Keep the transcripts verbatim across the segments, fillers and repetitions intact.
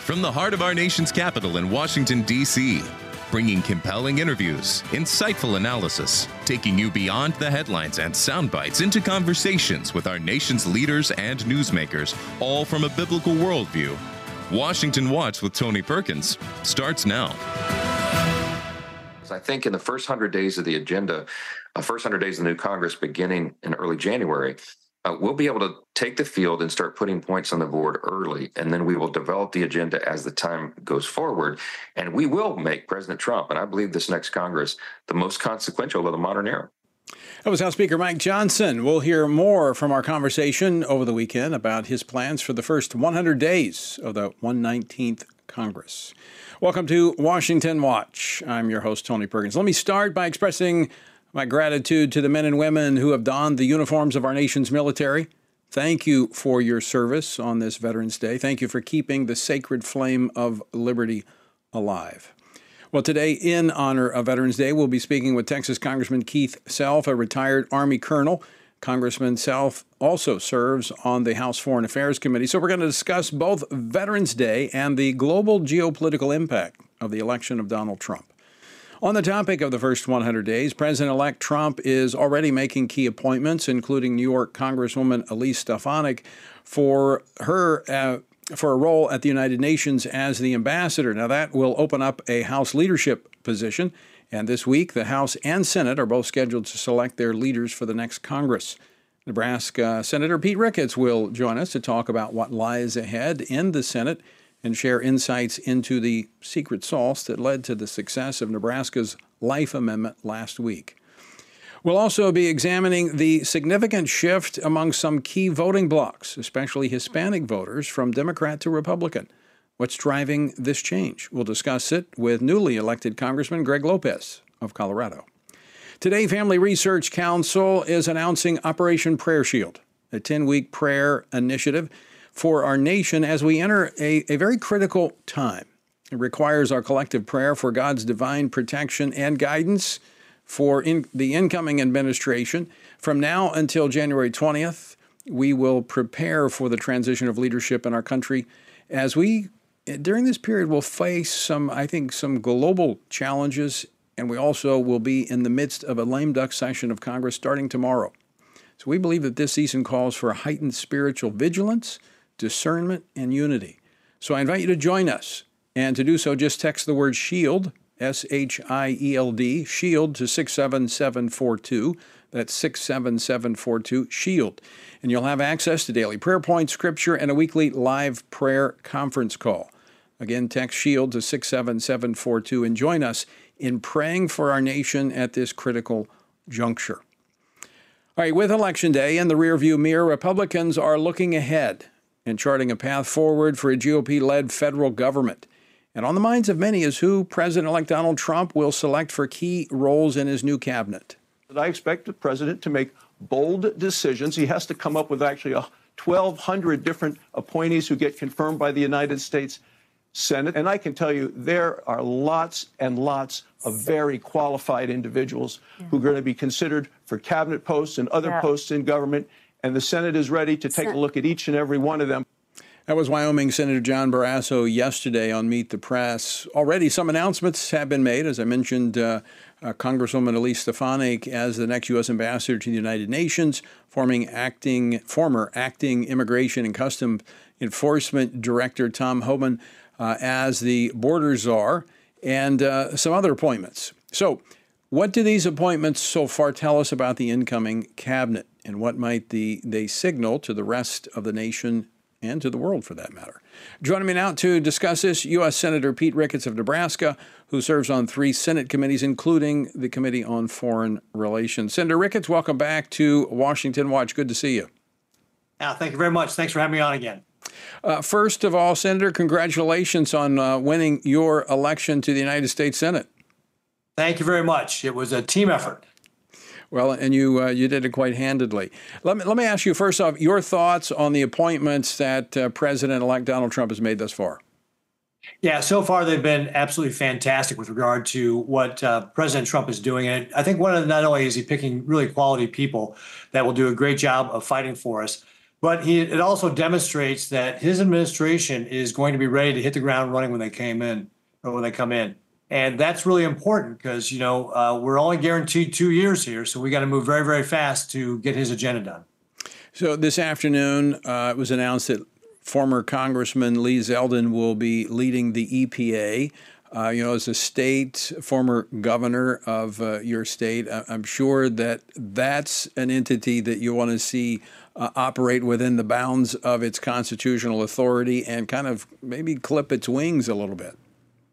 From the heart of our nation's capital in Washington, D C, bringing compelling interviews, insightful analysis, taking you beyond the headlines and sound bites into conversations with our nation's leaders and newsmakers, all from a biblical worldview. Washington Watch with Tony Perkins starts now. I think in the first hundred days of the agenda, uh, first hundred days of the new Congress beginning in early January, uh, we'll be able to take the field and start putting points on the board early, and then we will develop the agenda as the time goes forward, and we will make President Trump, and I believe this next Congress, the most consequential of the modern era. That was House Speaker Mike Johnson. We'll hear more from our conversation over the weekend about his plans for the first one hundred days of the one hundred nineteenth Congress. Welcome to Washington Watch. I'm your host, Tony Perkins. Let me start by expressing my gratitude to the men and women who have donned the uniforms of our nation's military. Thank you for your service on this Veterans Day. Thank you for keeping the sacred flame of liberty alive. Well, today, in honor of Veterans Day, we'll be speaking with Texas Congressman Keith Self, a retired Army colonel. Congressman Self also serves on the House Foreign Affairs Committee. So we're going to discuss both Veterans Day and the global geopolitical impact of the election of Donald Trump. On the topic of the first one hundred days, President-elect Trump is already making key appointments, including New York Congresswoman Elise Stefanik for her uh, for a role at the United Nations as the ambassador. Now, that will open up a House leadership position. And this week, the House and Senate are both scheduled to select their leaders for the next Congress. Nebraska Senator Pete Ricketts will join us to talk about what lies ahead in the Senate and share insights into the secret sauce that led to the success of Nebraska's Life Amendment last week. We'll also be examining the significant shift among some key voting blocs, especially Hispanic voters, from Democrat to Republican. What's driving this change? We'll discuss it with newly elected Congressman Greg Lopez of Colorado. Today, Family Research Council is announcing Operation Prayer Shield, a ten-week prayer initiative for our nation as we enter a, a very critical time. It requires our collective prayer for God's divine protection and guidance for in, the incoming administration. From now until January twentieth, we will prepare for the transition of leadership in our country as we during this period, we'll face some, I think, some global challenges, and we also will be in the midst of a lame duck session of Congress starting tomorrow. So we believe that this season calls for heightened spiritual vigilance, discernment, and unity. So I invite you to join us, and to do so, just text the word SHIELD, S H I E L D, SHIELD to six seven seven four two. That's six seven seven four two, SHIELD. And you'll have access to daily prayer points, scripture, and a weekly live prayer conference call. Again, text SHIELD to six seven seven four two and join us in praying for our nation at this critical juncture. All right, with Election Day in the rearview mirror, Republicans are looking ahead and charting a path forward for a G O P-led federal government. And on the minds of many is who President-elect Donald Trump will select for key roles in his new cabinet. I expect the president to make bold decisions. He has to come up with actually twelve hundred different appointees who get confirmed by the United States Senate. And I can tell you there are lots and lots of very qualified individuals yeah. who are going to be considered for cabinet posts and other yeah. posts in government. And the Senate is ready to take a look at each and every one of them. That was Wyoming Senator John Barrasso yesterday on Meet the Press. Already some announcements have been made. As I mentioned, uh, uh, Congresswoman Elise Stefanik as the next U S ambassador to the United Nations, forming acting, former acting Immigration and Customs Enforcement Director Tom Homan uh, as the border czar, and uh, some other appointments. So what do these appointments so far tell us about the incoming cabinet, and what might the, they signal to the rest of the nation and to the world, for that matter? Joining me now to discuss this, U S Senator Pete Ricketts of Nebraska, who serves on three Senate committees, including the Committee on Foreign Relations. Senator Ricketts, welcome back to Washington Watch. Good to see you. Yeah, thank you very much. Thanks for having me on again. Uh, first of all, Senator, congratulations on uh, winning your election to the United States Senate. Thank you very much. It was a team effort. Well, and you uh, you did it quite handedly. Let me let me ask you first off your thoughts on the appointments that uh, President-elect Donald Trump has made thus far. Yeah, so far they've been absolutely fantastic with regard to what uh, President Trump is doing. And I think one of the, not only is he picking really quality people that will do a great job of fighting for us, But he, it also demonstrates that his administration is going to be ready to hit the ground running when they came in, or when they come in. And that's really important because, you know, uh, we're only guaranteed two years here. So we got to move very, very fast to get his agenda done. So this afternoon, uh, it was announced that former Congressman Lee Zeldin will be leading the E P A. Uh, you know, as a state, former governor of uh, your state, I'm sure that that's an entity that you want to see uh, operate within the bounds of its constitutional authority and kind of maybe clip its wings a little bit.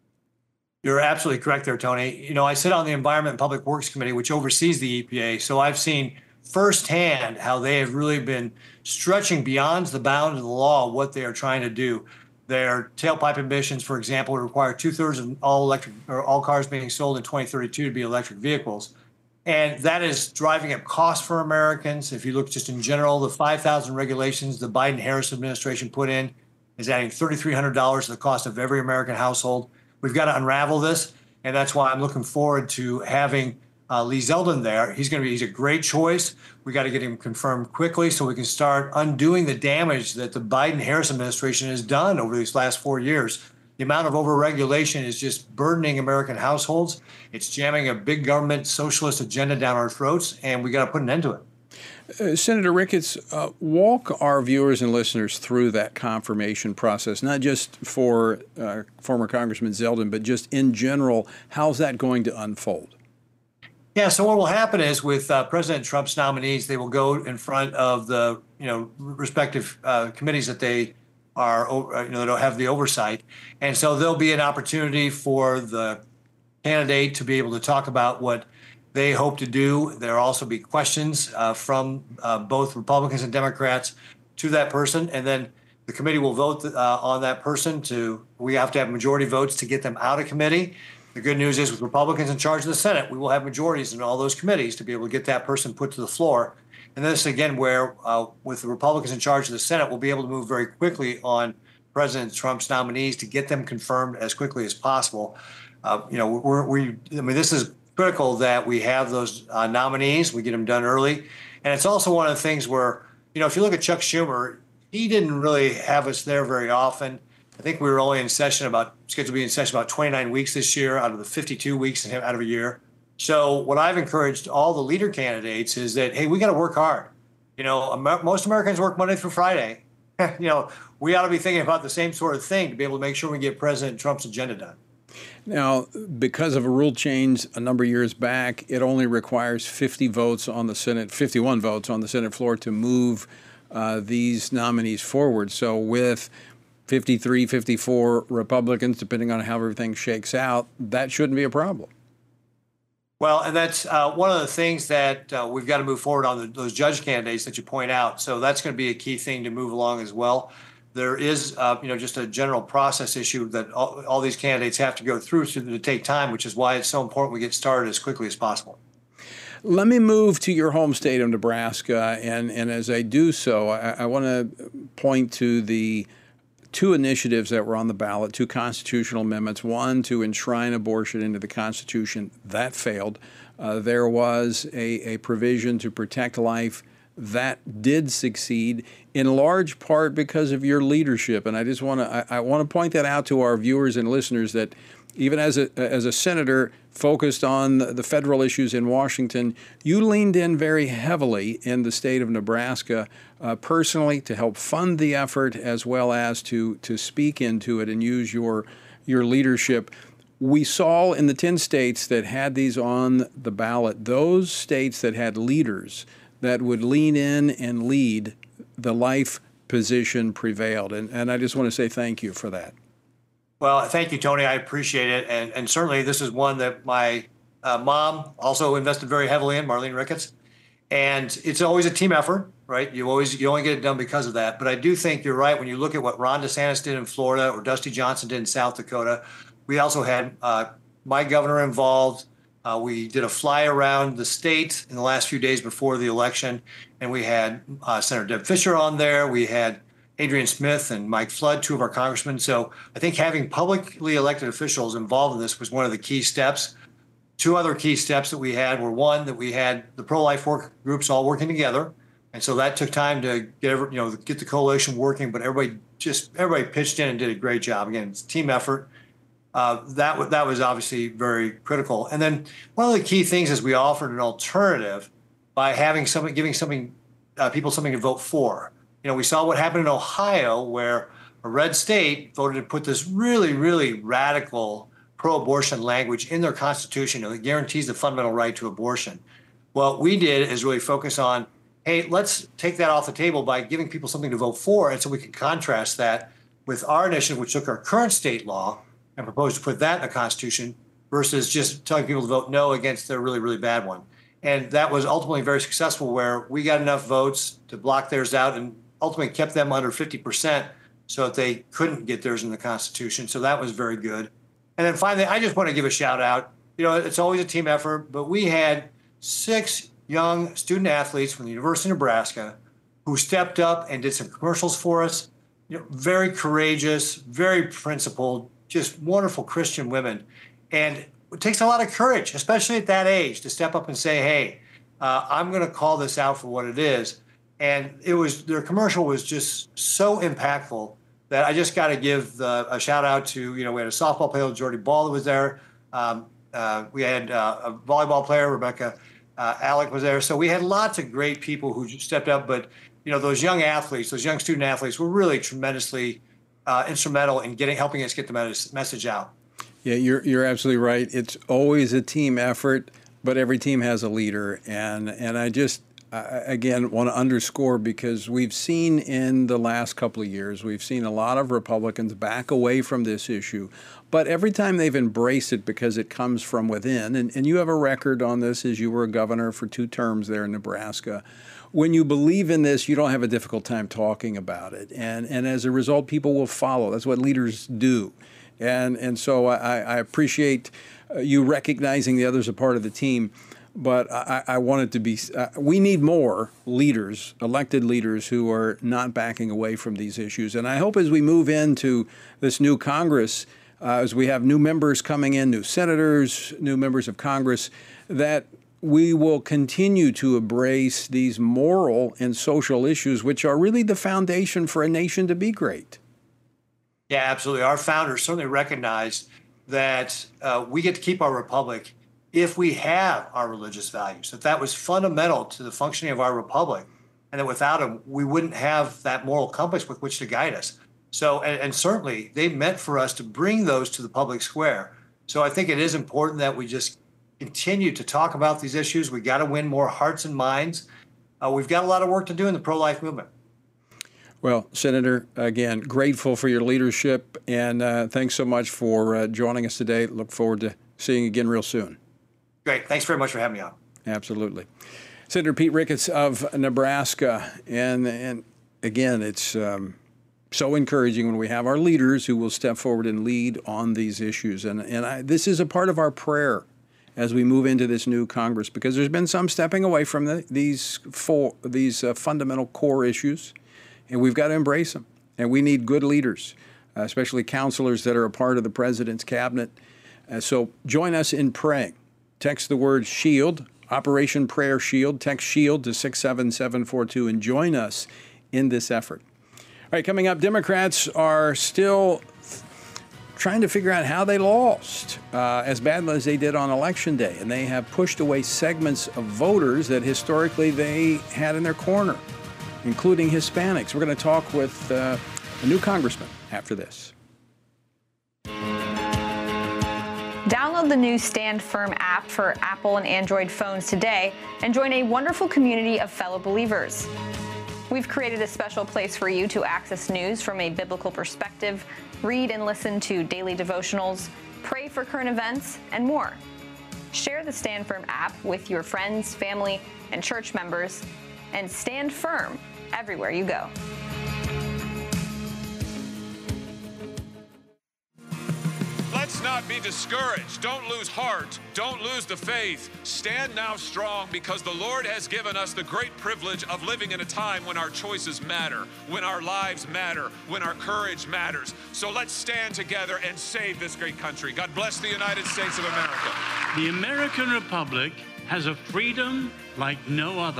You're absolutely correct there, Tony. You know, I sit on the Environment and Public Works Committee, which oversees the E P A. So I've seen firsthand how they have really been stretching beyond the bounds of the law what they are trying to do. Their tailpipe emissions, for example, require two-thirds of all electric or all cars being sold in twenty thirty-two to be electric vehicles. And that is driving up costs for Americans. If you look just in general, the five thousand regulations the Biden-Harris administration put in is adding three thousand three hundred dollars to the cost of every American household. We've got to unravel this, and that's why I'm looking forward to having uh, Lee Zeldin there. He's going to be he's a great choice. We got to get him confirmed quickly so we can start undoing the damage that the Biden-Harris administration has done over these last four years. The amount of overregulation is just burdening American households. It's jamming a big government socialist agenda down our throats, and we got to put an end to it. Uh, Senator Ricketts, uh, walk our viewers and listeners through that confirmation process, not just for uh, former Congressman Zeldin, but just in general. How's that going to unfold? Yeah, so what will happen is with uh, President Trump's nominees, they will go in front of the you know respective uh, committees that they are you know that have the oversight, and so there'll be an opportunity for the candidate to be able to talk about what they hope to do. There'll also be questions uh, from uh, both Republicans and Democrats to that person, and then the committee will vote uh, on that person. To we have to have majority votes to get them out of committee. The good news is with Republicans in charge of the Senate, we will have majorities in all those committees to be able to get that person put to the floor. And this, again, where uh, with the Republicans in charge of the Senate, we'll be able to move very quickly on President Trump's nominees to get them confirmed as quickly as possible. Uh, you know, we're, we, I mean, this is critical that we have those uh, nominees, we get them done early. And it's also one of the things where, you know, if you look at Chuck Schumer, he didn't really have us there very often. I think we were only in session about, scheduled to be in session about twenty-nine weeks this year out of the fifty-two weeks out of a year. So what I've encouraged all the leader candidates is that, hey, we got to work hard. You know, Amer- most Americans work Monday through Friday. You know, we ought to be thinking about the same sort of thing to be able to make sure we get President Trump's agenda done. Now, because of a rule change a number of years back, it only requires fifty votes on the Senate, fifty-one votes on the Senate floor to move uh, these nominees forward. So with fifty-three, fifty-four Republicans, depending on how everything shakes out, that shouldn't be a problem. Well, and that's uh, one of the things that uh, we've got to move forward on, the, those judge candidates that you point out. So that's going to be a key thing to move along as well. There is, uh, you know, just a general process issue that all, all these candidates have to go through to, to take time, which is why it's so important we get started as quickly as possible. Let me move to your home state of Nebraska, and, and as I do so, I, I want to point to the two initiatives that were on the ballot, two constitutional amendments, one to enshrine abortion into the Constitution. That failed. Uh, there was a, a provision to protect life. That did succeed, in large part because of your leadership. And I just want to I, I want to point that out to our viewers and listeners that even as a as a senator focused on the federal issues in Washington, you leaned in very heavily in the state of Nebraska uh, personally to help fund the effort as well as to to speak into it and use your your leadership. We saw in the ten states that had these on the ballot, those states that had leaders that would lean in and lead, the life position prevailed. And, and I just want to say thank you for that. Well, thank you, Tony. I appreciate it. And, and certainly this is one that my uh, mom also invested very heavily in, Marlene Ricketts. And it's always a team effort, right? You always you only get it done because of that. But I do think you're right when you look at what Ron DeSantis did in Florida or Dusty Johnson did in South Dakota. We also had uh, my governor involved. Uh, we did a fly around the state in the last few days before the election, and we had uh, Senator Deb Fischer on there. We had Adrian Smith and Mike Flood, two of our congressmen. So I think having publicly elected officials involved in this was one of the key steps. Two other key steps that we had were, one, that we had the pro-life work groups all working together. And so that took time to get every, you know get the coalition working, but everybody just everybody pitched in and did a great job. Again, it's a team effort. Uh, that was that was obviously very critical. And then one of the key things is we offered an alternative by having something, giving something, uh, people something to vote for. You know, we saw what happened in Ohio, where a red state voted to put this really, really radical pro-abortion language in their constitution, you know, that guarantees the fundamental right to abortion. What we did is really focus on, hey, let's take that off the table by giving people something to vote for, and so we can contrast that with our initiative, which took our current state law and proposed to put that in the Constitution, versus just telling people to vote no against their really, really bad one. And that was ultimately very successful, where we got enough votes to block theirs out and ultimately kept them under fifty percent so that they couldn't get theirs in the Constitution. So that was very good. And then finally, I just want to give a shout out. You know, it's always a team effort, but we had six young student athletes from the University of Nebraska who stepped up and did some commercials for us. You know, very courageous, very principled, just wonderful Christian women. And it takes a lot of courage, especially at that age, to step up and say, hey, uh, I'm going to call this out for what it is. And it was, their commercial was just so impactful that I just got to give the, a shout out to, you know, we had a softball player, Jordy Ball, that was there. Um, uh, we had uh, a volleyball player, Rebecca uh, Alec was there. So we had lots of great people who stepped up. But, you know, those young athletes, those young student athletes were really tremendously uh, instrumental in getting, helping us get the mes- message out. Yeah, you're you're absolutely right. It's always a team effort, but every team has a leader. And and I just, uh, again, want to underscore, because we've seen in the last couple of years, we've seen a lot of Republicans back away from this issue. But every time they've embraced it because it comes from within, and, and you have a record on this as you were a governor for two terms there in Nebraska. When you believe in this, you don't have a difficult time talking about it. And, and as a result, people will follow. That's what leaders do. And and so I, I appreciate you recognizing the others are part of the team, but I, I want it to be, uh, we need more leaders, elected leaders, who are not backing away from these issues. And I hope as we move into this new Congress, uh, as we have new members coming in, new senators, new members of Congress, that we will continue to embrace these moral and social issues, which are really the foundation for a nation to be great. Yeah, absolutely. Our founders certainly recognized that uh, we get to keep our republic if we have our religious values, that that was fundamental to the functioning of our republic, and that without them, we wouldn't have that moral compass with which to guide us. So, and, and certainly they meant for us to bring those to the public square. So I think it is important that we just continue to talk about these issues. We got to win more hearts and minds. Uh, we've got a lot of work to do in the pro-life movement. Well, Senator, again, grateful for your leadership, and uh, thanks so much for uh, joining us today. Look forward to seeing you again real soon. Great. Thanks very much for having me on. Absolutely. Senator Pete Ricketts of Nebraska. And, and again, it's um, so encouraging when we have our leaders who will step forward and lead on these issues. And, and I, this is a part of our prayer as we move into this new Congress, because there's been some stepping away from the, these, four, these uh, fundamental core issues. And we've got to embrace them. And we need good leaders, uh, especially counselors that are a part of the president's cabinet. Uh, so join us in praying. Text the word SHIELD, Operation Prayer SHIELD. Text SHIELD to six seven seven four two and join us in this effort. All right, coming up, Democrats are still trying to figure out how they lost uh, as badly as they did on Election Day. And they have pushed away segments of voters that historically they had in their corner, including Hispanics. We're going to talk with uh, a new congressman after this. Download the new Stand Firm app for Apple and Android phones today and join a wonderful community of fellow believers. We've created a special place for you to access news from a biblical perspective, read and listen to daily devotionals, pray for current events, and more. Share the Stand Firm app with your friends, family, and church members, and stand firm everywhere you go. Let's not be discouraged. Don't lose heart. Don't lose the faith. Stand now strong, because the Lord has given us the great privilege of living in a time when our choices matter, when our lives matter, when our courage matters. So let's stand together and save this great country. God bless the United States of America. The American Republic has a freedom like no other.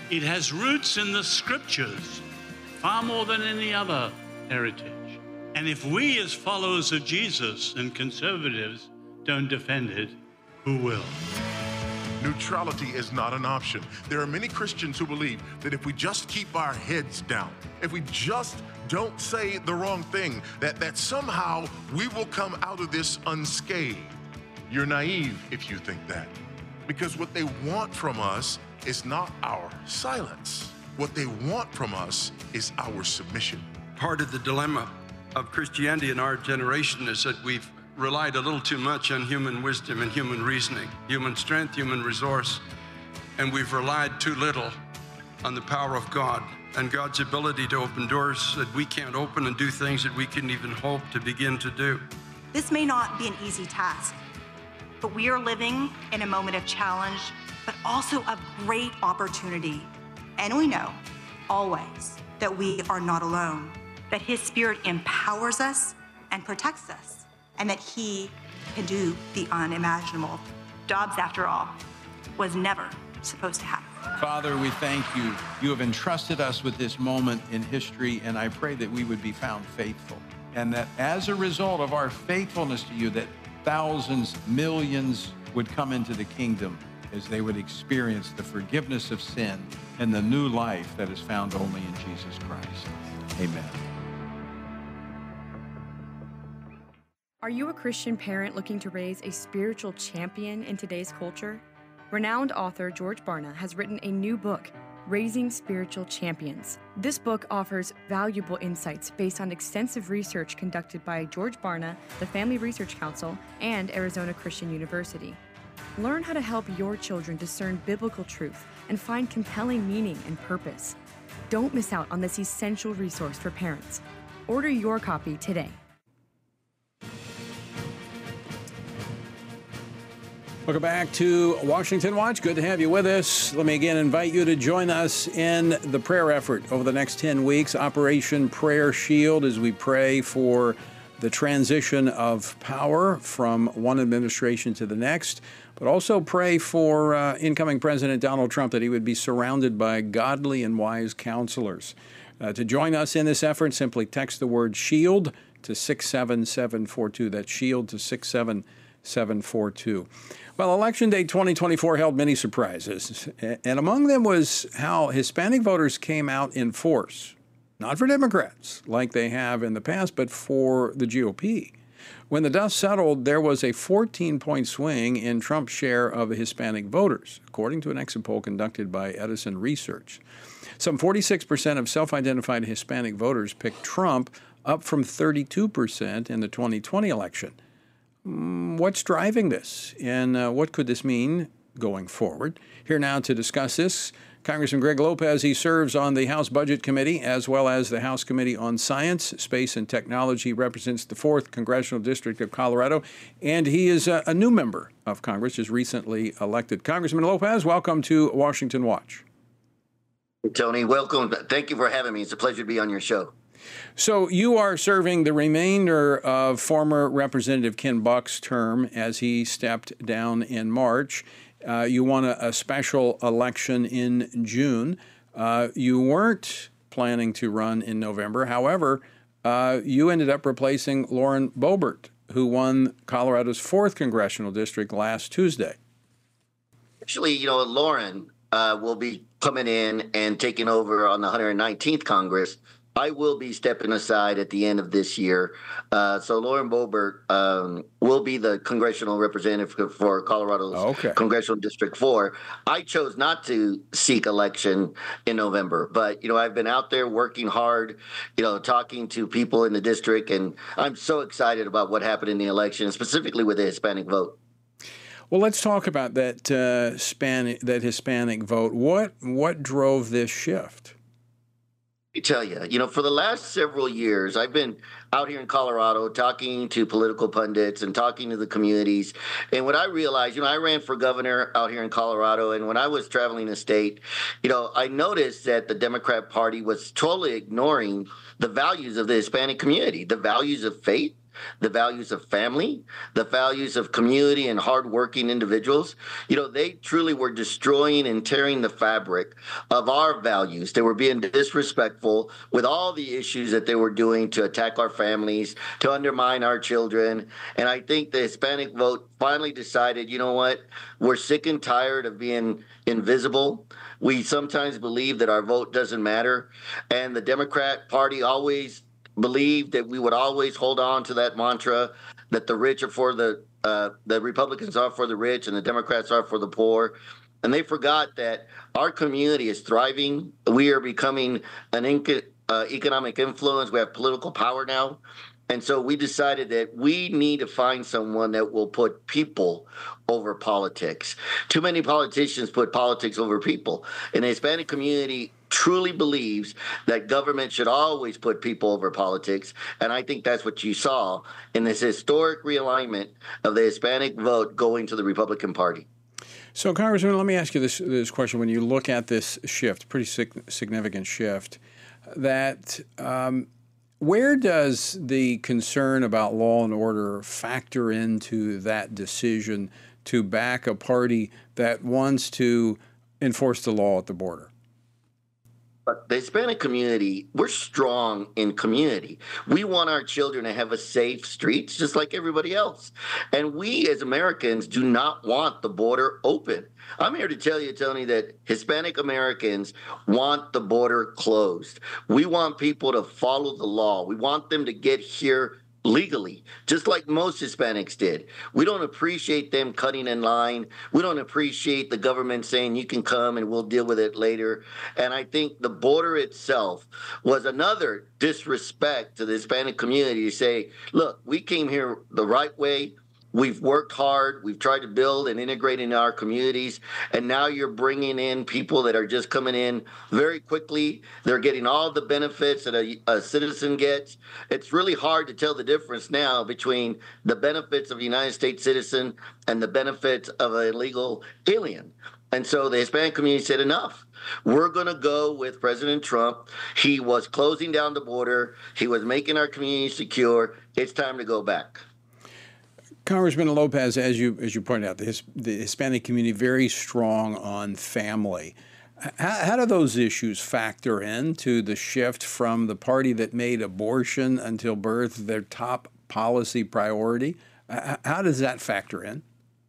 It has roots in the scriptures, far more than any other heritage. And if we as followers of Jesus and conservatives don't defend it, who will? Neutrality is not an option. There are many Christians who believe that if we just keep our heads down, if we just don't say the wrong thing, that, that somehow we will come out of this unscathed. You're naive if you think that. Because what they want from us is not our silence. What they want from us is our submission. Part of the dilemma of Christianity in our generation is that we've relied a little too much on human wisdom and human reasoning, human strength, human resource, and we've relied too little on the power of God and God's ability to open doors that we can't open and do things that we couldn't even hope to begin to do. This may not be an easy task, but we are living in a moment of challenge, but also of great opportunity. And we know always that we are not alone, that His Spirit empowers us and protects us, and that He can do the unimaginable. Dobbs, after all, was never supposed to happen. Father, we thank you. You have entrusted us with this moment in history, and I pray that we would be found faithful, and that as a result of our faithfulness to you, that thousands, millions would come into the kingdom as they would experience the forgiveness of sin and the new life that is found only in Jesus Christ. Amen. Are you a Christian parent looking to raise a spiritual champion in today's culture? Renowned author George Barna has written a new book, Raising Spiritual Champions. This book offers valuable insights based on extensive research conducted by George Barna, the Family Research Council, and Arizona Christian University. Learn how to help your children discern biblical truth and find compelling meaning and purpose. Don't miss out on this essential resource for parents. Order your copy today. Welcome back to Washington Watch. Good to have you with us. Let me again invite you to join us in the prayer effort over the next ten weeks, Operation Prayer Shield, as we pray for the transition of power from one administration to the next, but also pray for uh, incoming President Donald Trump, that he would be surrounded by godly and wise counselors. Uh, to join us in this effort, simply text the word SHIELD to six seven seven four two. That's SHIELD to six seven seven four two. Well, Election Day twenty twenty-four held many surprises, and among them was how Hispanic voters came out in force, not for Democrats like they have in the past, but for the G O P. When the dust settled, there was a fourteen-point swing in Trump's share of Hispanic voters, according to an exit poll conducted by Edison Research. Some forty-six percent of self-identified Hispanic voters picked Trump, up from thirty-two percent in the twenty twenty election. What's driving this, and uh, what could this mean going forward? Here now to discuss this, Congressman Greg Lopez. He serves on the House Budget Committee as well as the House Committee on Science, Space, and Technology, represents the fourth Congressional District of Colorado, and he is a, a new member of Congress, just recently elected. Congressman Lopez, welcome to Washington Watch. Tony, welcome. Thank you for having me. It's a pleasure to be on your show. So you are serving the remainder of former Representative Ken Buck's term as he stepped down in March. Uh, you won a, a special election in June. Uh, you weren't planning to run in November. However, uh, you ended up replacing Lauren Boebert, who won Colorado's fourth congressional district last Tuesday. Actually, you know, Lauren uh, will be coming in and taking over on the one hundred nineteenth Congress. I will be stepping aside at the end of this year. Uh, so Lauren Boebert um, will be the congressional representative for Colorado's okay. Congressional District four. I chose not to seek election in November, but, you know, I've been out there working hard, you know, talking to people in the district, and I'm so excited about what happened in the election, specifically with the Hispanic vote. Well, let's talk about that uh, Hispanic, that Hispanic vote. What what drove this shift? I tell you, you know, for the last several years, I've been out here in Colorado talking to political pundits and talking to the communities. And what I realized, you know, I ran for governor out here in Colorado. And when I was traveling the state, you know, I noticed that the Democrat Party was totally ignoring the values of the Hispanic community, the values of faith, the values of family, the values of community and hardworking individuals. You know, they truly were destroying and tearing the fabric of our values. They were being disrespectful with all the issues that they were doing to attack our families, to undermine our children. And I think the Hispanic vote finally decided, you know what, we're sick and tired of being invisible. We sometimes believe that our vote doesn't matter. And the Democrat Party always believed that we would always hold on to that mantra that the rich are for the, uh, the Republicans are for the rich and the Democrats are for the poor. And they forgot that our community is thriving. We are becoming an inc- uh, economic influence. We have political power now. And so we decided that we need to find someone that will put people over politics. Too many politicians put politics over people. And the Hispanic community truly believes that government should always put people over politics. And I think that's what you saw in this historic realignment of the Hispanic vote going to the Republican Party. So, Congressman, let me ask you this, this question. When you look at this shift, pretty significant shift, that um, where does the concern about law and order factor into that decision to back a party that wants to enforce the law at the border? But the Hispanic community, we're strong in community. We want our children to have a safe streets just like everybody else. And we as Americans do not want the border open. I'm here to tell you, Tony, that Hispanic Americans want the border closed. We want people to follow the law. We want them to get here legally, just like most Hispanics did. We don't appreciate them cutting in line. We don't appreciate the government saying you can come and we'll deal with it later. And I think the border itself was another disrespect to the Hispanic community to say, look, we came here the right way. We've worked hard. We've tried to build and integrate in our communities. And now you're bringing in people that are just coming in very quickly. They're getting all the benefits that a, a citizen gets. It's really hard to tell the difference now between the benefits of a United States citizen and the benefits of an illegal alien. And so the Hispanic community said, enough. We're going to go with President Trump. He was closing down the border. He was making our community secure. It's time to go back. Congressman Lopez, as you as you pointed out, the, His, the Hispanic community very strong on family. How, how do those issues factor into the shift from the party that made abortion until birth their top policy priority? How does that factor in?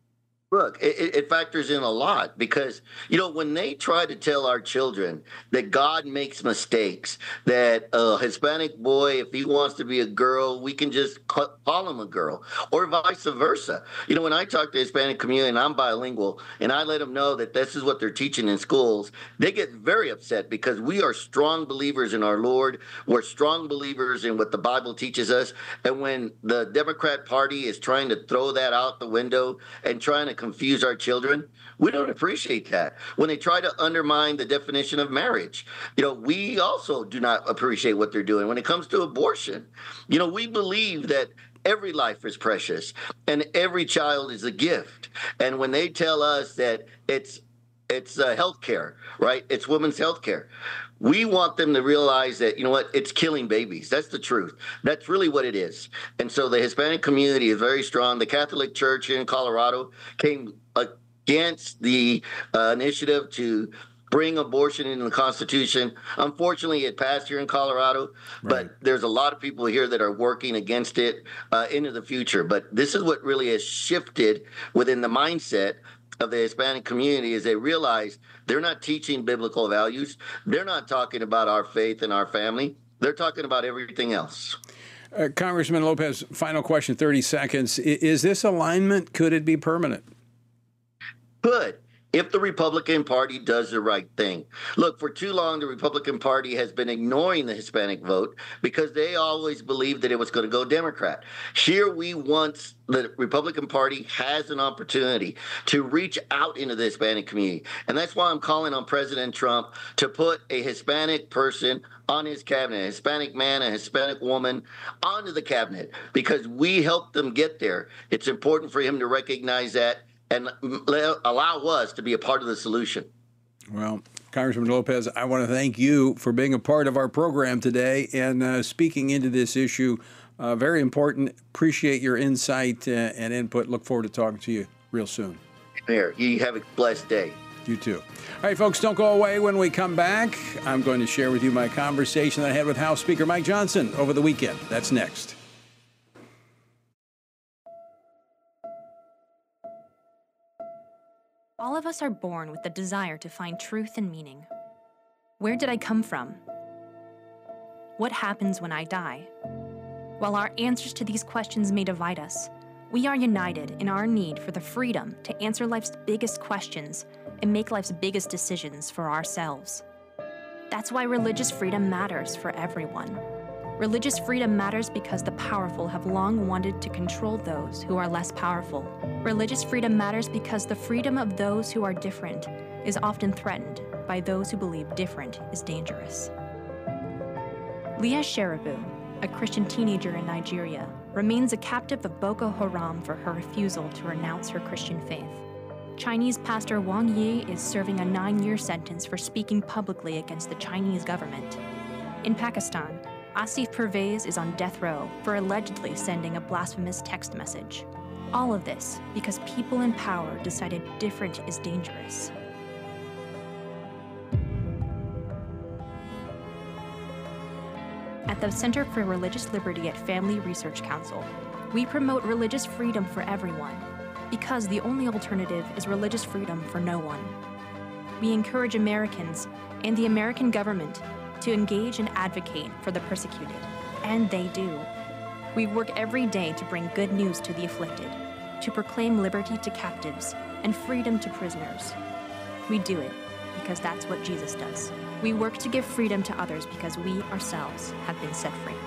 Look, it, it factors in a lot because, you know, when they try to tell our children that God makes mistakes, that a Hispanic boy, if he wants to be a girl, we can just call him a girl, or vice versa. You know, when I talk to the Hispanic community, and I'm bilingual, and I let them know that this is what they're teaching in schools, they get very upset because we are strong believers in our Lord. We're strong believers in what the Bible teaches us. And when the Democrat Party is trying to throw that out the window and trying to confuse our children, we don't appreciate that. When they try to undermine the definition of marriage, you know, we also do not appreciate what they're doing. When it comes to abortion, you know, we believe that every life is precious and every child is a gift. And when they tell us that it's it's uh, health care, right? It's women's health care. We want them to realize that, you know what, it's killing babies. That's the truth. That's really what it is. And so the Hispanic community is very strong. The Catholic Church here in Colorado came against the uh, initiative to bring abortion into the Constitution. Unfortunately, it passed here in Colorado, right. But there's a lot of people here that are working against it uh, into the future. But this is what really has shifted within the mindset of the Hispanic community is they realize they're not teaching biblical values. They're not talking about our faith and our family. They're talking about everything else. Uh, Congressman Lopez, final question, thirty seconds. Is this alignment, could it be permanent? Could. If the Republican Party does the right thing. Look, for too long, the Republican Party has been ignoring the Hispanic vote because they always believed that it was going to go Democrat. Here we want the Republican Party has an opportunity to reach out into the Hispanic community. And that's why I'm calling on President Trump to put a Hispanic person on his cabinet, a Hispanic man, a Hispanic woman onto the cabinet because we helped them get there. It's important for him to recognize that and allow us to be a part of the solution. Well, Congressman Lopez, I want to thank you for being a part of our program today and uh, speaking into this issue Uh, very important. Appreciate your insight uh, and input. Look forward to talking to you real soon. Here, you have a blessed day. You too. All right, folks, don't go away. When we come back, I'm going to share with you my conversation that I had with House Speaker Mike Johnson over the weekend. That's next. All of us are born with the desire to find truth and meaning. Where did I come from? What happens when I die? While our answers to these questions may divide us, we are united in our need for the freedom to answer life's biggest questions and make life's biggest decisions for ourselves. That's why religious freedom matters for everyone. Religious freedom matters because the powerful have long wanted to control those who are less powerful. Religious freedom matters because the freedom of those who are different is often threatened by those who believe different is dangerous. Leah Sharibu, a Christian teenager in Nigeria, remains a captive of Boko Haram for her refusal to renounce her Christian faith. Chinese pastor Wang Yi is serving a nine-year sentence for speaking publicly against the Chinese government. In Pakistan, Asif Pervez is on death row for allegedly sending a blasphemous text message. All of this because people in power decided different is dangerous. At the Center for Religious Liberty at Family Research Council, we promote religious freedom for everyone because the only alternative is religious freedom for no one. We encourage Americans and the American government to engage and advocate for the persecuted, and they do. We work every day to bring good news to the afflicted, to proclaim liberty to captives and freedom to prisoners. We do it because that's what Jesus does. We work to give freedom to others because we ourselves have been set free.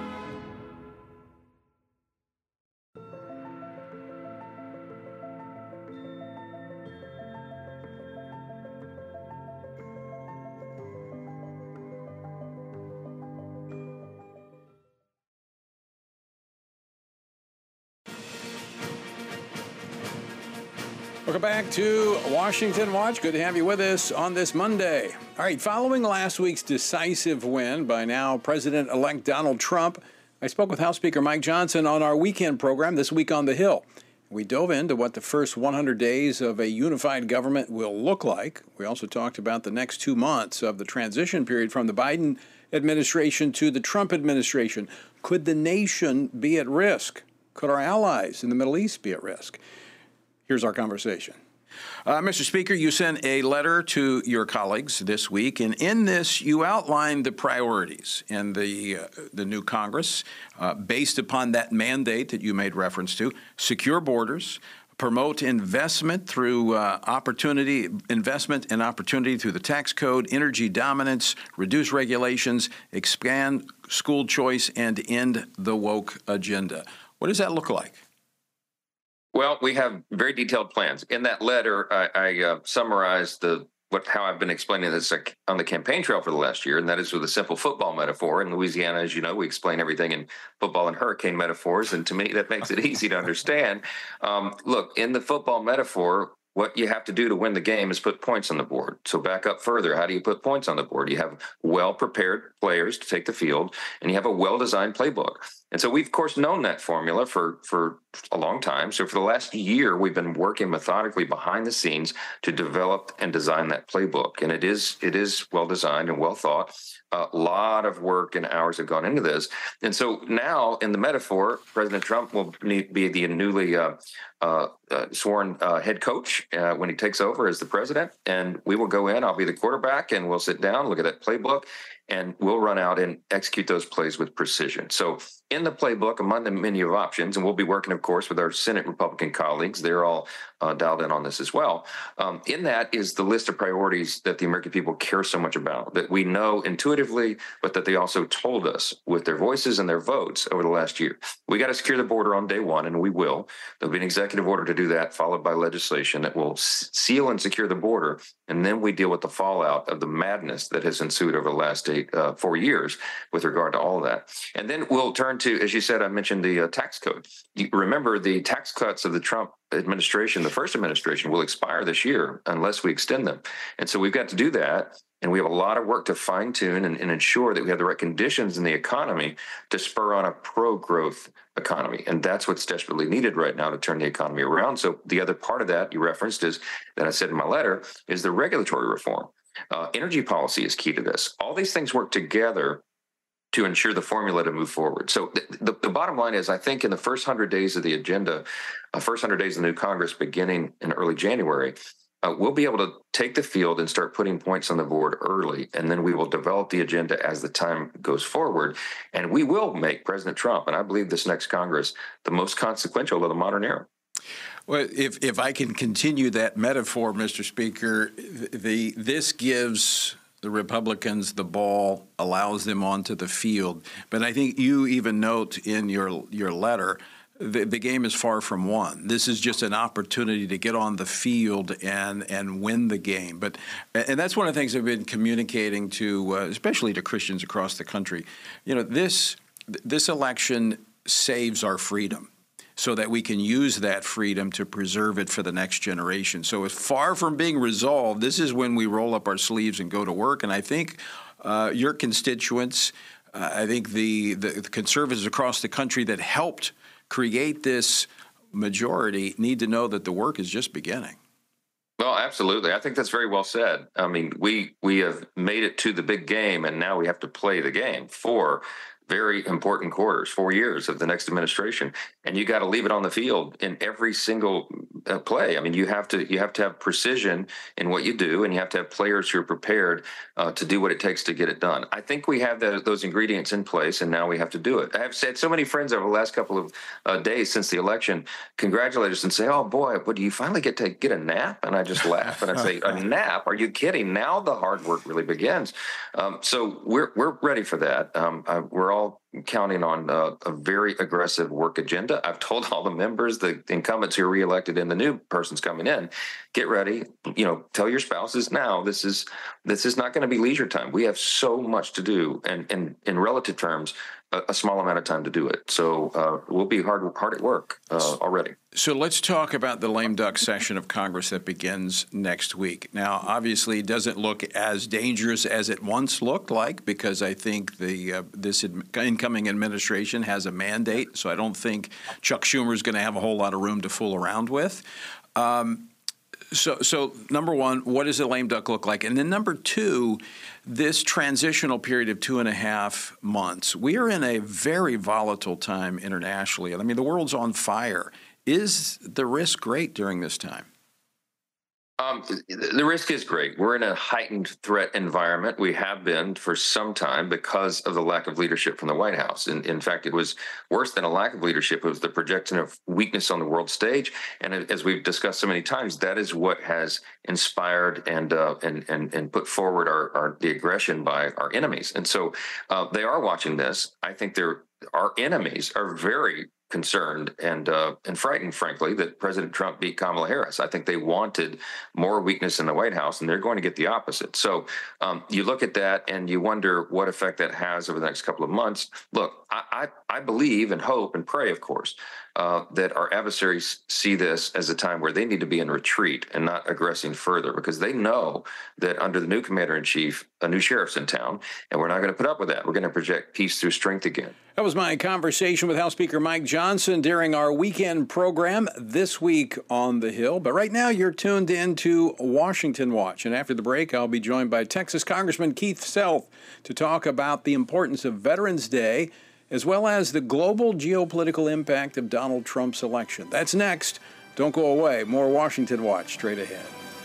Welcome back to Washington Watch. Good to have you with us on this Monday. All right, following last week's decisive win by now President-elect Donald Trump, I spoke with House Speaker Mike Johnson on our weekend program, This Week on the Hill. We dove into what the first one hundred days of a unified government will look like. We also talked about the next two months of the transition period from the Biden administration to the Trump administration. Could the nation be at risk? Could our allies in the Middle East be at risk? Here's our conversation. Uh, Mister Speaker, you sent a letter to your colleagues this week, and in this you outlined the priorities in the uh, the new Congress uh, based upon that mandate that you made reference to: secure borders, promote investment through uh, opportunity, investment and opportunity through the tax code, energy dominance, reduce regulations, expand school choice, and end the woke agenda. What does that look like? Well, we have very detailed plans. In that letter, I, I uh, summarized the what how I've been explaining this on the campaign trail for the last year, and that is with a simple football metaphor. In Louisiana, as you know, we explain everything in football and hurricane metaphors, and to me, that makes it easy to understand. Um, look, in the football metaphor, what you have to do to win the game is put points on the board. So back up further. How do you put points on the board? You have well-prepared players to take the field, and you have a well-designed playbook. And so we've, of course, known that formula for, for a long time. So for the last year, we've been working methodically behind the scenes to develop and design that playbook. And it is it is well-designed and well-thought. A lot of work and hours have gone into this. And so now, in the metaphor, President Trump will need, be the newly uh, uh, uh, sworn uh, head coach uh, when he takes over as the president. And we will go in, I'll be the quarterback, and we'll sit down, look at that playbook, and we'll run out and execute those plays with precision. So in the playbook, among the menu of options, and we'll be working, of course, with our Senate Republican colleagues. They're all uh, dialed in on this as well. Um, in that is the list of priorities that the American people care so much about, that we know intuitively, but that they also told us with their voices and their votes over the last year. We got to secure the border on day one, and we will. There'll be an executive order to do that, followed by legislation that will s- seal and secure the border, and then we deal with the fallout of the madness that has ensued over the last state uh, for years with regard to all of that. And then we'll turn to, as you said, I mentioned the uh, tax code. You remember the tax cuts of the Trump administration, the first administration, will expire this year unless we extend them. And so we've got to do that. And we have a lot of work to fine tune and, and ensure that we have the right conditions in the economy to spur on a pro-growth economy. And that's what's desperately needed right now to turn the economy around. So the other part of that you referenced is, that I said in my letter, is the regulatory reform. Uh, energy policy is key to this. All these things work together to ensure the formula to move forward. So th- the, the bottom line is, I think in the first one hundred days of the agenda, uh, first one hundred days of the new Congress beginning in early January, Uh, we'll be able to take the field and start putting points on the board early, and then we will develop the agenda as the time goes forward. And we will make President Trump, and I believe this next Congress, the most consequential of the modern era. Well, if if I can continue that metaphor, Mister Speaker, the this gives the Republicans the ball, allows them onto the field. But I think you even note in your your letter, The, the game is far from won. This is just an opportunity to get on the field and and win the game. But and that's one of the things I've been communicating to, uh, especially to Christians across the country. You know, this this election saves our freedom, so that we can use that freedom to preserve it for the next generation. So it's far from being resolved. This is when we roll up our sleeves and go to work. And I think uh, your constituents, uh, I think the, the the conservatives across the country that helped create this majority need to know that the work is just beginning. Well, absolutely. I think that's very well said. I mean, we we have made it to the big game, and now we have to play the game for very important quarters, four years of the next administration, and you got to leave it on the field in every single uh, play. I mean, you have to you have to have precision in what you do, and you have to have players who are prepared uh, to do what it takes to get it done. I think we have the, those ingredients in place, and now we have to do it. I have said so many friends over the last couple of uh, days since the election congratulate us and say, "Oh boy, but do you finally get to get a nap?" And I just laugh and I say, "A nap? Are you kidding? Now the hard work really begins." Um, so we're we're ready for that. Um, I, we're all all counting on uh, a very aggressive work agenda. I've told all the members, the incumbents who are reelected and the new persons coming in, get ready, you know, tell your spouses now, this is this is not going to be leisure time. We have so much to do, and, and in relative terms, a, a small amount of time to do it. So uh, we'll be hard, hard at work uh, already. So let's talk about the lame duck session of Congress that begins next week. Now, obviously, it doesn't look as dangerous as it once looked like, because I think the uh, this incoming administration has a mandate. So I don't think Chuck Schumer is going to have a whole lot of room to fool around with. Um, so, so number one, what does the lame duck look like? And then number two, this transitional period of two and a half months. We are in a very volatile time internationally. I mean, the world's on fire. Is the risk great during this time? Um, the risk is great. We're in a heightened threat environment. We have been for some time because of the lack of leadership from the White House. And in fact, it was worse than a lack of leadership. It was the projection of weakness on the world stage. And as we've discussed so many times, that is what has inspired and uh, and, and and put forward our, our the aggression by our enemies. And so uh, they are watching this. I think they're our enemies are very concerned and uh, and frightened, frankly, that President Trump beat Kamala Harris. I think they wanted more weakness in the White House, and they're going to get the opposite. So um, you look at that and you wonder what effect that has over the next couple of months. Look, I I, I believe and hope and pray, of course, uh, that our adversaries see this as a time where they need to be in retreat and not aggressing further, because they know that under the new commander-in-chief, a new sheriff's in town, and we're not going to put up with that. We're going to project peace through strength again. That was my conversation with House Speaker Mike Johnson during our weekend program this week on the Hill. But right now, you're tuned in to Washington Watch. And after the break, I'll be joined by Texas Congressman Keith Self to talk about the importance of Veterans Day, as well as the global geopolitical impact of Donald Trump's election. That's next. Don't go away. More Washington Watch straight ahead.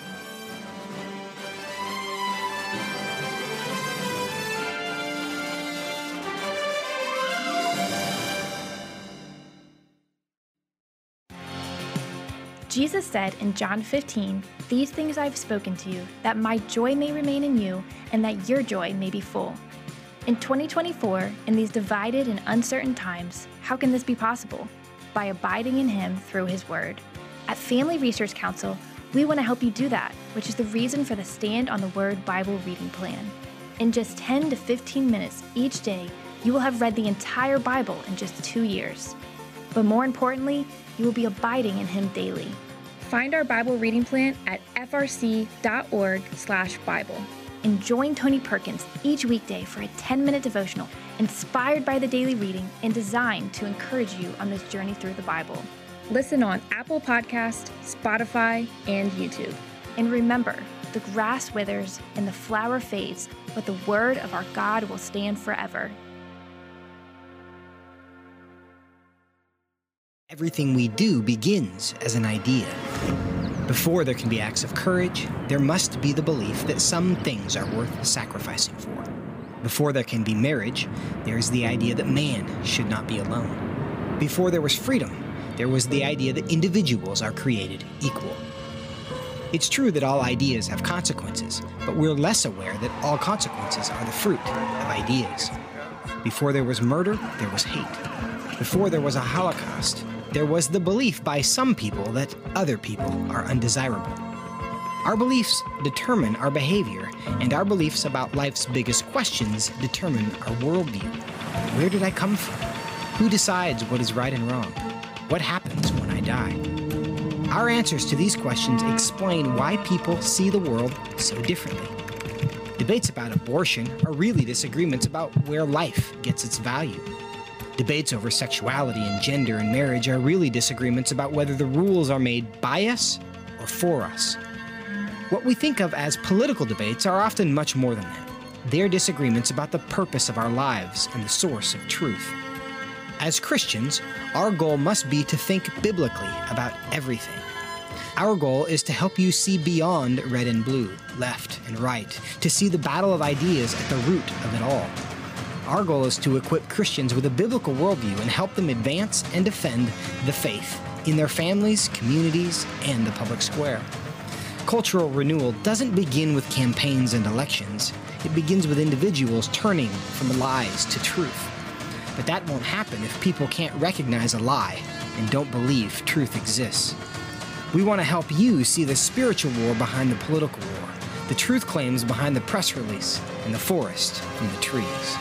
Jesus said in John fifteen, "These things I have spoken to you, that my joy may remain in you, and that your joy may be full." In twenty twenty-four, in these divided and uncertain times, how can this be possible? By abiding in Him through His Word. At Family Research Council, we want to help you do that, which is the reason for the Stand on the Word Bible reading plan. In just ten to fifteen minutes each day, you will have read the entire Bible in just two years. But more importantly, you will be abiding in Him daily. Find our Bible reading plan at f r c dot org slash Bible. And join Tony Perkins each weekday for a ten-minute devotional inspired by the daily reading and designed to encourage you on this journey through the Bible. Listen on Apple Podcast, Spotify, and YouTube. And remember, the grass withers and the flower fades, but the word of our God will stand forever. Everything we do begins as an idea. Before there can be acts of courage, there must be the belief that some things are worth sacrificing for. Before there can be marriage, there is the idea that man should not be alone. Before there was freedom, there was the idea that individuals are created equal. It's true that all ideas have consequences, but we're less aware that all consequences are the fruit of ideas. Before there was murder, there was hate. Before there was a Holocaust, there was the belief by some people that other people are undesirable. Our beliefs determine our behavior, and our beliefs about life's biggest questions determine our worldview. Where did I come from? Who decides what is right and wrong? What happens when I die? Our answers to these questions explain why people see the world so differently. Debates about abortion are really disagreements about where life gets its value. Debates over sexuality and gender and marriage are really disagreements about whether the rules are made by us or for us. What we think of as political debates are often much more than that. They're disagreements about the purpose of our lives and the source of truth. As Christians, our goal must be to think biblically about everything. Our goal is to help you see beyond red and blue, left and right, to see the battle of ideas at the root of it all. Our goal is to equip Christians with a biblical worldview and help them advance and defend the faith in their families, communities, and the public square. Cultural renewal doesn't begin with campaigns and elections. It begins with individuals turning from lies to truth. But that won't happen if people can't recognize a lie and don't believe truth exists. We want to help you see the spiritual war behind the political war, the truth claims behind the press release, and the forest from the trees.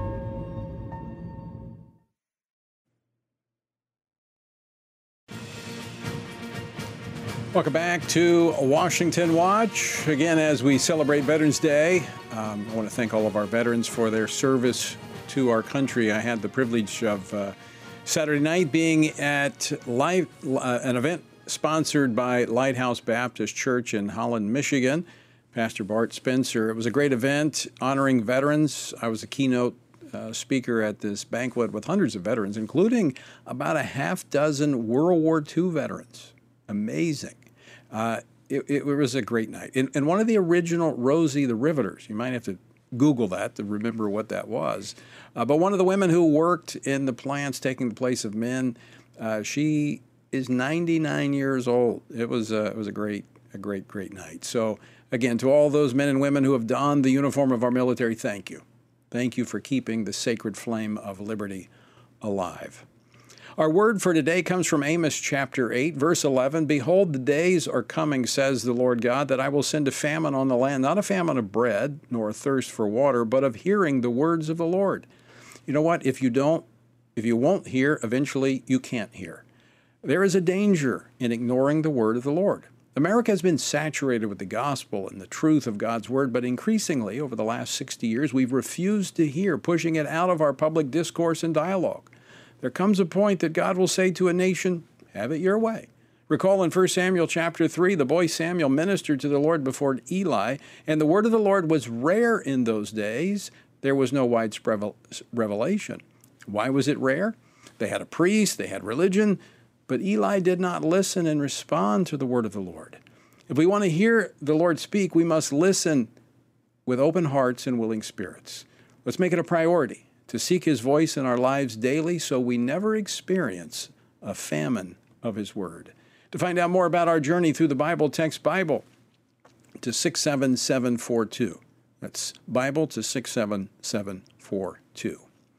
Welcome back to Washington Watch. Again, as we celebrate Veterans Day, um, I want to thank all of our veterans for their service to our country. I had the privilege of uh, Saturday night being at live, uh, an event sponsored by Lighthouse Baptist Church in Holland, Michigan. Pastor Bart Spencer. It was a great event honoring veterans. I was a keynote uh, speaker at this banquet with hundreds of veterans, including about a half dozen World War Two veterans. Amazing. Uh, it, it was a great night. And, and one of the original Rosie the Riveters, you might have to Google that to remember what that was. Uh, but one of the women who worked in the plants taking the place of men, uh, she is ninety-nine years old. It was a, it was a great, a great, great night. So again, to all those men and women who have donned the uniform of our military, thank you. Thank you for keeping the sacred flame of liberty alive. Our word for today comes from Amos chapter eight, verse eleven. Behold, the days are coming, says the Lord God, that I will send a famine on the land, not a famine of bread, nor a thirst for water, but of hearing the words of the Lord. You know what? If you don't, if you won't hear, eventually you can't hear. There is a danger in ignoring the word of the Lord. America has been saturated with the gospel and the truth of God's word, but increasingly over the last sixty years, we've refused to hear, pushing it out of our public discourse and dialogue. There comes a point that God will say to a nation, have it your way. Recall in First Samuel chapter three, the boy Samuel ministered to the Lord before Eli, and the word of the Lord was rare in those days. There was no widespread revelation. Why was it rare? They had a priest, they had religion, but Eli did not listen and respond to the word of the Lord. If we want to hear the Lord speak, we must listen with open hearts and willing spirits. Let's make it a priority to seek his voice in our lives daily so we never experience a famine of his word. To find out more about our journey through the Bible, text Bible to six seven seven four two. That's Bible to six seven seven four two.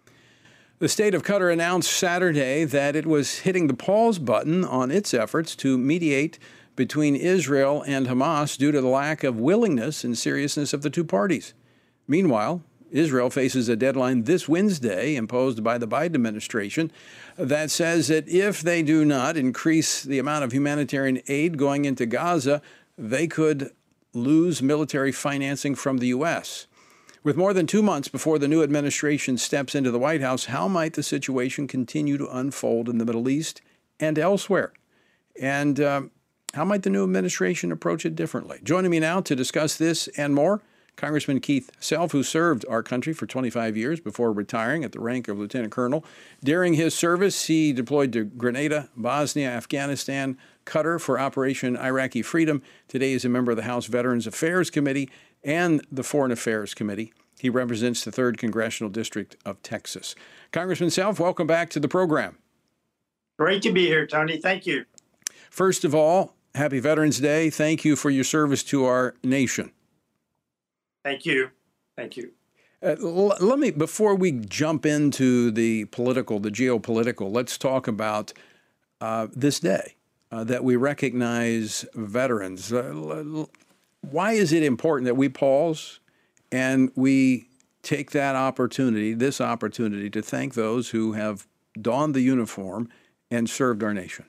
The state of Qatar announced Saturday that it was hitting the pause button on its efforts to mediate between Israel and Hamas due to the lack of willingness and seriousness of the two parties. Meanwhile, Israel faces a deadline this Wednesday imposed by the Biden administration that says that if they do not increase the amount of humanitarian aid going into Gaza, they could lose military financing from the U S. With more than two months before the new administration steps into the White House, how might the situation continue to unfold in the Middle East and elsewhere? And um, how might the new administration approach it differently? Joining me now to discuss this and more, Congressman Keith Self, who served our country for twenty-five years before retiring at the rank of lieutenant colonel. During his service, he deployed to Grenada, Bosnia, Afghanistan, Qatar for Operation Iraqi Freedom. Today he's a member of the House Veterans Affairs Committee and the Foreign Affairs Committee. He represents the third Congressional District of Texas. Congressman Self, welcome back to the program. Great to be here, Tony. Thank you. First of all, happy Veterans Day. Thank you for your service to our nation. Thank you. Thank you. Uh, l- let me, before we jump into the political, the geopolitical, let's talk about uh, this day uh, that we recognize veterans. Uh, l- why is it important that we pause and we take that opportunity, this opportunity, to thank those who have donned the uniform and served our nation?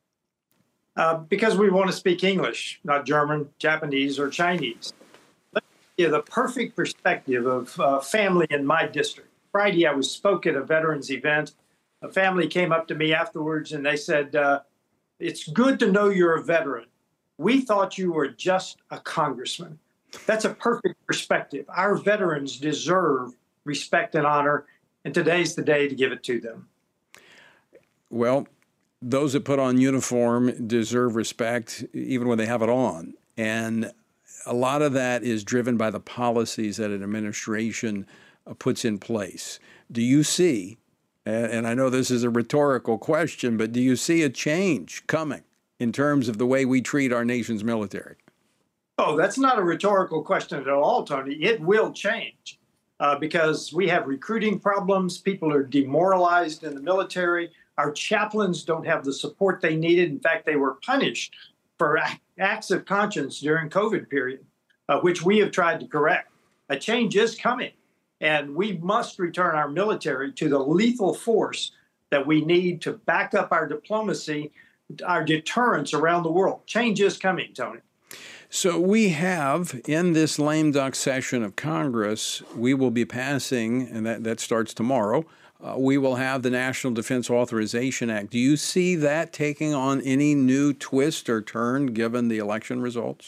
Uh, because we want to speak English, not German, Japanese, or Chinese. Yeah, the perfect perspective of uh, family in my district. Friday, I was spoke at a veterans event. A family came up to me afterwards and they said, uh, it's good to know you're a veteran. We thought you were just a congressman. That's a perfect perspective. Our veterans deserve respect and honor, and today's the day to give it to them. Well, those that put on uniform deserve respect even when they have it on. And a lot of that is driven by the policies that an administration uh, puts in place. Do you see, and, and I know this is a rhetorical question, but do you see a change coming in terms of the way we treat our nation's military? Oh, that's not a rhetorical question at all, Tony. It will change uh, because we have recruiting problems. People are demoralized in the military. Our chaplains don't have the support they needed. In fact, they were punished for acts of conscience during COVID period, uh, which we have tried to correct. A change is coming, and we must return our military to the lethal force that we need to back up our diplomacy, our deterrence around the world. Change is coming, Tony. So we have, in this lame duck session of Congress, we will be passing, and that, that starts tomorrow, Uh, we will have the National Defense Authorization Act. Do you see that taking on any new twist or turn given the election results?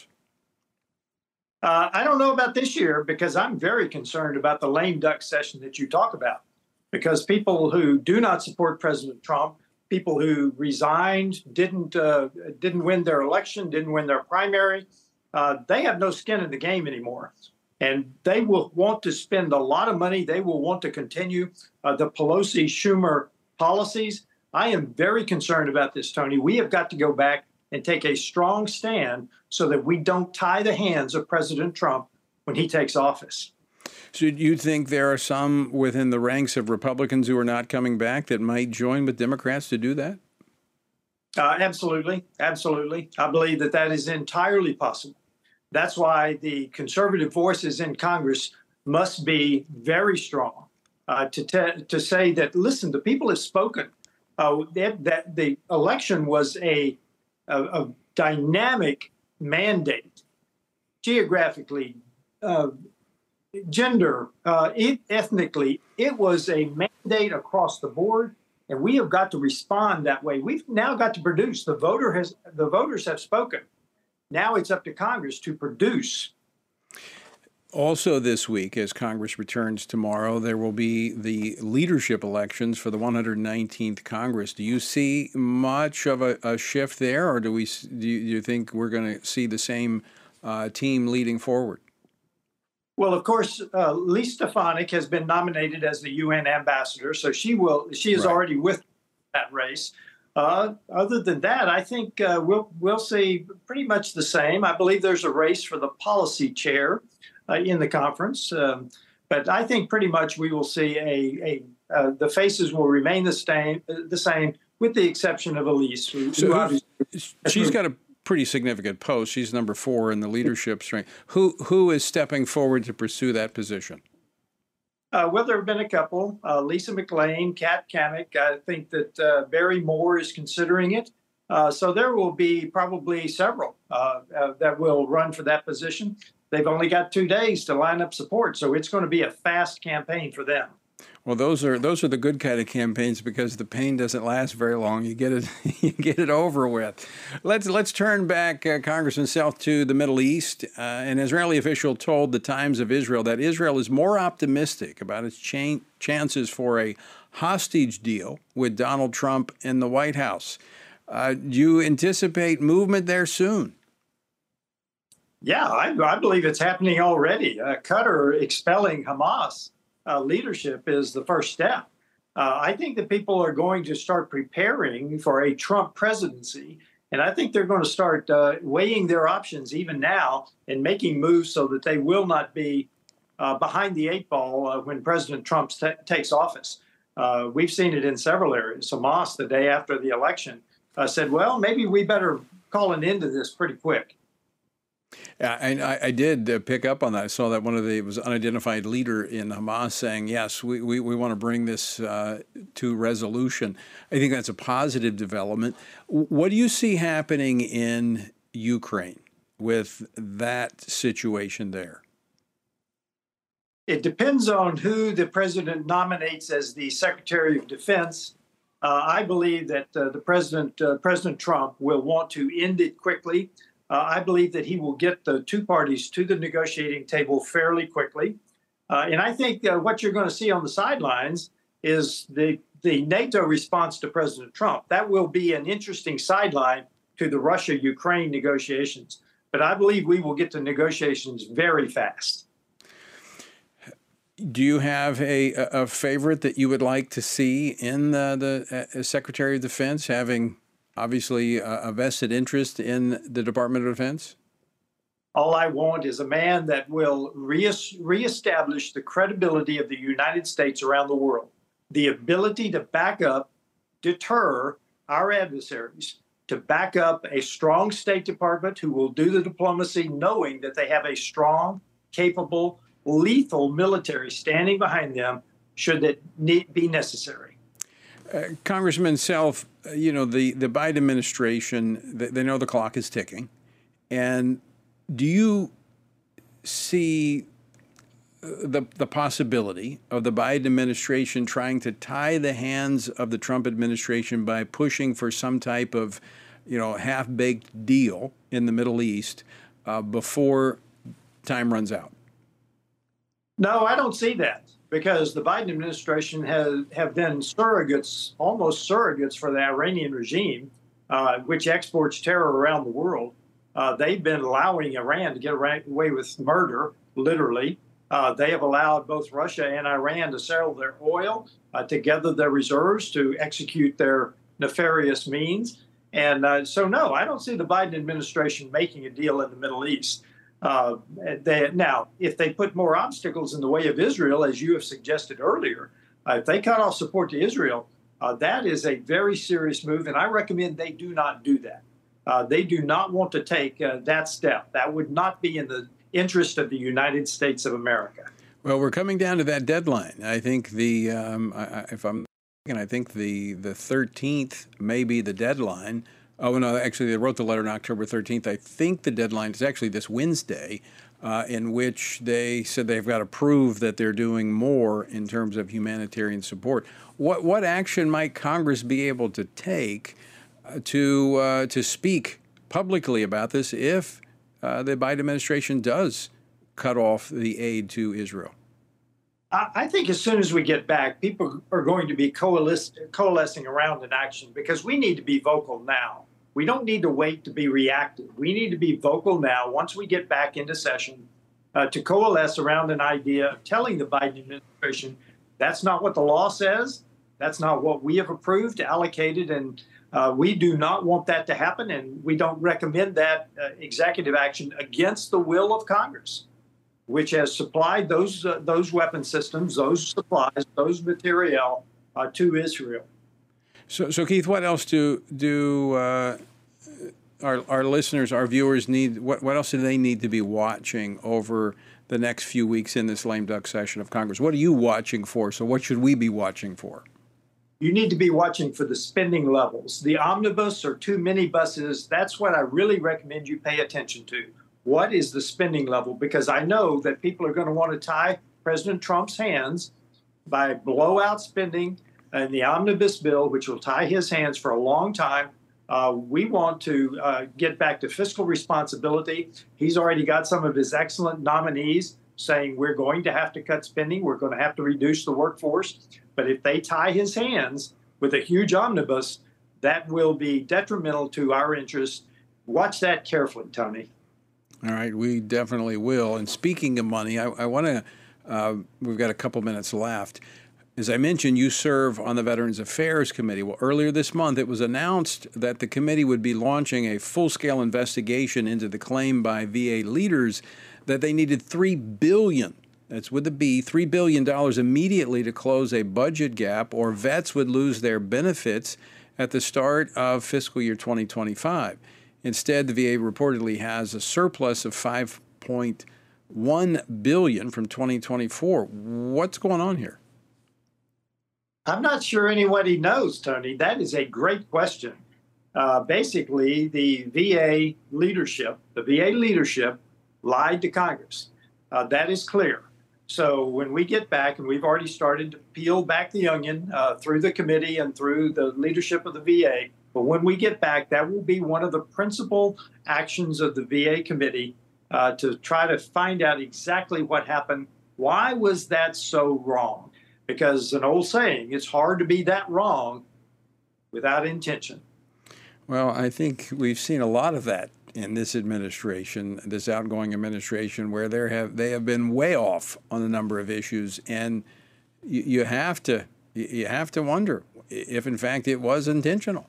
Uh, I don't know about this year because I'm very concerned about the lame duck session that you talk about. Because people who do not support President Trump, people who resigned, didn't uh, didn't win their election, didn't win their primary, uh, they have no skin in the game anymore. And they will want to spend a lot of money. They will want to continue uh, the Pelosi-Schumer policies. I am very concerned about this, Tony. We have got to go back and take a strong stand so that we don't tie the hands of President Trump when he takes office. So you think there are some within the ranks of Republicans who are not coming back that might join with Democrats to do that? Uh, absolutely. Absolutely. I believe that that is entirely possible. That's why the conservative voices in Congress must be very strong uh, to te- to say that, listen, the people have spoken. Uh, that, that the election was a, a, a dynamic mandate, geographically, uh, gender, uh, it, ethnically. It was a mandate across the board, and we have got to respond that way. We've now got to produce. The voter has the voters have spoken. Now it's up to Congress to produce. Also this week, as Congress returns tomorrow, there will be the leadership elections for the one hundred nineteenth Congress. Do you see much of a, a shift there, or do we? Do you, do you think we're going to see the same uh, team leading forward? Well, of course, uh, Elise Stefanik has been nominated as the U N ambassador, so she will. She is right. already with that race. Uh, other than that, I think uh, we'll we'll see pretty much the same. I believe there's a race for the policy chair uh, in the conference, um, but I think pretty much we will see a a uh, the faces will remain the same the same with the exception of Elise. Who, so who she's got a pretty significant post. She's number four in the leadership string. Who who is stepping forward to pursue that position? Uh, well, there have been a couple. Uh, Lisa McLean, Kat Kammick. I think that uh, Barry Moore is considering it. Uh, so there will be probably several uh, uh, that will run for that position. They've only got two days to line up support, so it's going to be a fast campaign for them. Well, those are those are the good kind of campaigns because the pain doesn't last very long. You get it, you get it over with. Let's let's turn back, uh, Congressman Self, to the Middle East. Uh, an Israeli official told the Times of Israel that Israel is more optimistic about its cha- chances for a hostage deal with Donald Trump in the White House. Uh, do you anticipate movement there soon? Yeah, I, I believe it's happening already. Uh, Qatar expelling Hamas uh, leadership is the first step. Uh, I think that people are going to start preparing for a Trump presidency, and I think they're going to start uh, weighing their options even now and making moves so that they will not be uh, behind the eight ball uh, when President Trump t- takes office. Uh, we've seen it in several areas. Hamas, the day after the election, uh, said, well, maybe we better call an end to this pretty quick. Yeah, and I, I did uh, pick up on that. I saw that one of the it was unidentified leader in Hamas saying, yes, we, we, we want to bring this uh, to resolution. I think that's a positive development. What do you see happening in Ukraine with that situation there? It depends on who the president nominates as the Secretary of Defense. Uh, I believe that uh, the president, uh, President Trump, will want to end it quickly. Uh, I believe that he will get the two parties to the negotiating table fairly quickly. Uh, and I think uh, what you're going to see on the sidelines is the, the NATO response to President Trump. That will be an interesting sideline to the Russia-Ukraine negotiations. But I believe we will get to negotiations very fast. Do you have a, a favorite that you would like to see in the, the uh, Secretary of Defense, having obviously a vested interest in the Department of Defense? All I want is a man that will re- reestablish the credibility of the United States around the world, the ability to back up, deter our adversaries, to back up a strong State Department who will do the diplomacy knowing that they have a strong, capable, lethal military standing behind them should it need, be necessary. Uh, Congressman Self, you know, the, the Biden administration, they, they know the clock is ticking. And do you see the, the possibility of the Biden administration trying to tie the hands of the Trump administration by pushing for some type of, you know, half-baked deal in the Middle East uh, before time runs out? No, I don't see that, because the Biden administration has have been surrogates, almost surrogates for the Iranian regime, uh, which exports terror around the world. Uh, they've been allowing Iran to get away with murder, literally. Uh, they have allowed both Russia and Iran to sell their oil, uh, to gather their reserves, to execute their nefarious means. And uh, so, no, I don't see the Biden administration making a deal in the Middle East. Uh, they, now, if they put more obstacles in the way of Israel, as you have suggested earlier, uh, if they cut off support to Israel, uh, that is a very serious move, and I recommend they do not do that. Uh, they do not want to take uh, that step. That would not be in the interest of the United States of America. Well, we're coming down to that deadline. I think the, um, I, if I'm, I think the the thirteenth may be the deadline. Oh, no, actually, they wrote the letter on October thirteenth. I think the deadline is actually this Wednesday, uh, in which they said they've got to prove that they're doing more in terms of humanitarian support. What what action might Congress be able to take uh, to uh, to speak publicly about this if uh, the Biden administration does cut off the aid to Israel? I think as soon as we get back, people are going to be coalesce, coalescing around an action, because we need to be vocal now. We don't need to wait to be reactive. We need to be vocal now once we get back into session uh, to coalesce around an idea of telling the Biden administration that's not what the law says. That's not what we have approved, allocated, and uh, we do not want that to happen. And we don't recommend that uh, executive action against the will of Congress, which has supplied those uh, those weapon systems, those supplies, those material uh, to Israel. So, so Keith, what else do do uh, our, our listeners, our viewers need, what, what else do they need to be watching over the next few weeks in this lame duck session of Congress? What are you watching for? So what should we be watching for? You need to be watching for the spending levels. The omnibus or too many buses, that's what I really recommend you pay attention to. What is the spending level? Because I know that people are going to want to tie President Trump's hands by blowout spending in the omnibus bill, which will tie his hands for a long time. Uh, we want to uh, get back to fiscal responsibility. He's already got some of his excellent nominees saying we're going to have to cut spending. We're going to have to reduce the workforce. But if they tie his hands with a huge omnibus, that will be detrimental to our interests. Watch that carefully, Tony. All right, we definitely will. And speaking of money, I, I want to, uh, we've got a couple minutes left. As I mentioned, you serve on the Veterans Affairs Committee. Well, earlier this month, it was announced that the committee would be launching a full-scale investigation into the claim by V A leaders that they needed three billion dollars, that's with a B, three billion dollars immediately to close a budget gap, or vets would lose their benefits at the start of fiscal year twenty twenty-five. Instead, the V A reportedly has a surplus of five point one billion dollars from twenty twenty-four. What's going on here? I'm not sure anybody knows, Tony. That is a great question. Uh, basically, the V A leadership, the V A leadership lied to Congress. Uh, that is clear. So when we get back, and we've already started to peel back the onion uh, through the committee and through the leadership of the V A, but when we get back, that will be one of the principal actions of the V A committee uh, to try to find out exactly what happened. Why was that so wrong? Because an old saying, it's hard to be that wrong without intention. Well, I think we've seen a lot of that in this administration, this outgoing administration, where there have they have been way off on a number of issues, and you, you have to you have to wonder if, in fact, it was intentional.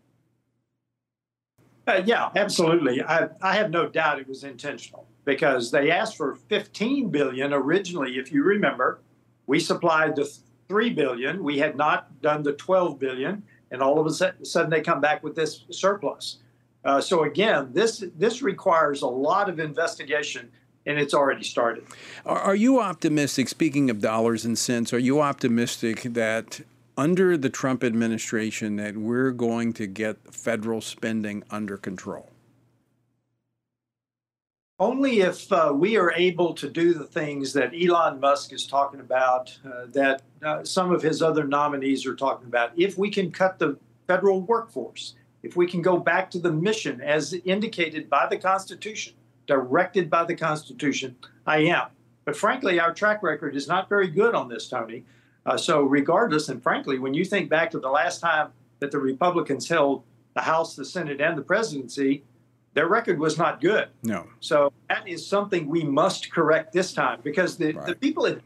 Uh, yeah, absolutely. I, I have no doubt it was intentional, because they asked for fifteen billion dollars originally. If you remember, we supplied the three billion dollars. We had not done the twelve billion dollars, and all of a sudden they come back with this surplus. Uh, so again, this this requires a lot of investigation, and it's already started. Are, are you optimistic, speaking of dollars and cents, are you optimistic that under the Trump administration that we're going to get federal spending under control? Only if uh, we are able to do the things that Elon Musk is talking about, uh, that uh, some of his other nominees are talking about. If we can cut the federal workforce, if we can go back to the mission as indicated by the Constitution, directed by the Constitution, I am. But frankly, our track record is not very good on this, Tony. Uh, so regardless, and frankly, when you think back to the last time that the Republicans held the House, the Senate, and the presidency, their record was not good. No. So that is something we must correct this time, because the, right. the people, in,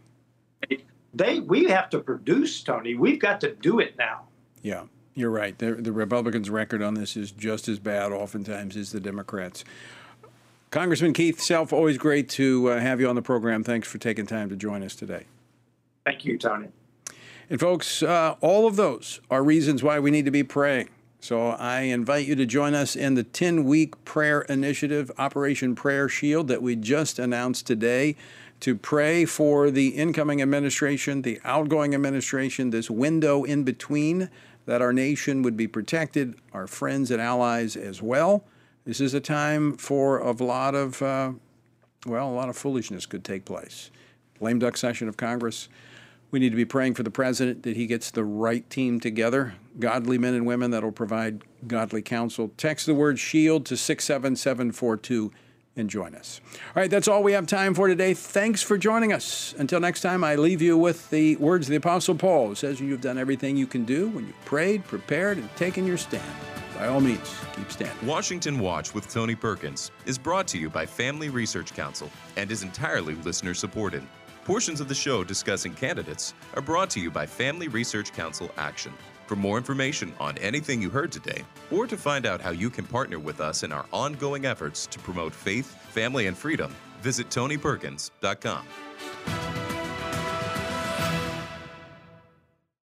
they we have to produce, Tony. We've got to do it now. Yeah. You're right. The, the Republicans' record on this is just as bad oftentimes as the Democrats. Congressman Keith Self, always great to uh, have you on the program. Thanks for taking time to join us today. Thank you, Tony. And folks, uh, all of those are reasons why we need to be praying. So I invite you to join us in the ten-week prayer initiative, Operation Prayer Shield, that we just announced today, to pray for the incoming administration, the outgoing administration, this window in between, that our nation would be protected, our friends and allies as well. This is a time for a lot of, uh, well, a lot of foolishness could take place. Lame duck session of Congress. We need to be praying for the president, that he gets the right team together, godly men and women that will provide godly counsel. Text the word SHIELD to six seven seven four two and join us. All right, that's all we have time for today. Thanks for joining us. Until next time, I leave you with the words of the Apostle Paul, who says, you've done everything you can do when you've prayed, prepared, and taken your stand. By all means, keep standing. Washington Watch with Tony Perkins is brought to you by Family Research Council and is entirely listener-supported. Portions of the show discussing candidates are brought to you by Family Research Council Action. For more information on anything you heard today, or to find out how you can partner with us in our ongoing efforts to promote faith, family, and freedom, visit tony perkins dot com.